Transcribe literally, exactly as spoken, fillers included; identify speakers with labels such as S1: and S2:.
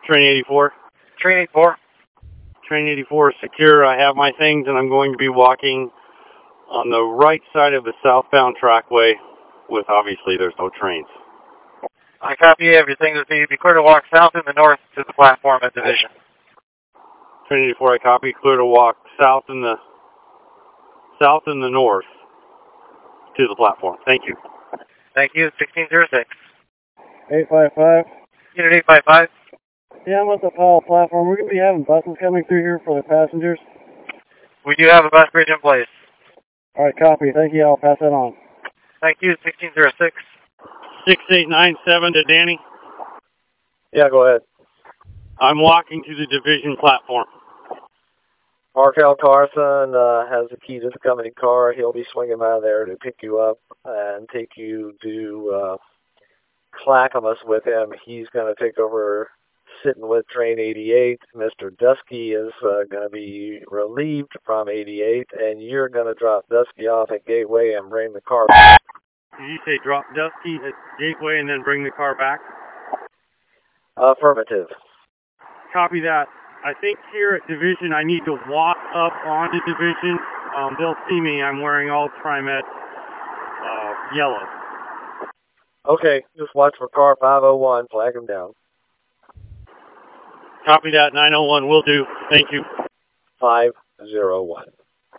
S1: Train eighty-four.
S2: Train eighty-four.
S1: Train eighty-four is secure. I have my things, and I'm going to be walking on the right side of the southbound trackway with, obviously, there's no trains.
S2: I copy everything. Would be, be clear to walk south and the north to the platform at Division.
S1: Train eighty-four, I copy. Clear to walk south in the south and the north to the platform. Thank you.
S2: Thank you. sixteen oh six.
S3: eight five five.
S2: Unit eight five five.
S3: Yeah, I'm at the Powell platform. We're going to be having buses coming through here for the passengers.
S2: We do have a bus bridge in place.
S3: All right, copy. Thank you. I'll pass that on.
S2: Thank you. sixteen oh six.
S1: six eight nine seven to Danny.
S4: Yeah, go ahead.
S1: I'm walking to the Division platform.
S4: Markel Carson uh, has the key to the company car. He'll be swinging by there to pick you up and take you to uh, Clackamas with him. He's going to take over sitting with train eighty-eight. Mister Dusky is uh, going to be relieved from eighty-eight, and you're going to drop Dusky off at Gateway and bring the car back.
S1: Did you say drop Dusky at Gateway and then bring the car back?
S4: Affirmative.
S1: Copy that. I think here at Division I need to walk up onto Division. Um, they'll see me. I'm wearing all TriMet uh, yellow.
S4: Okay, just watch for car five oh one. Flag him down.
S1: Copy that. nine oh one will do. Thank you.
S4: five oh one.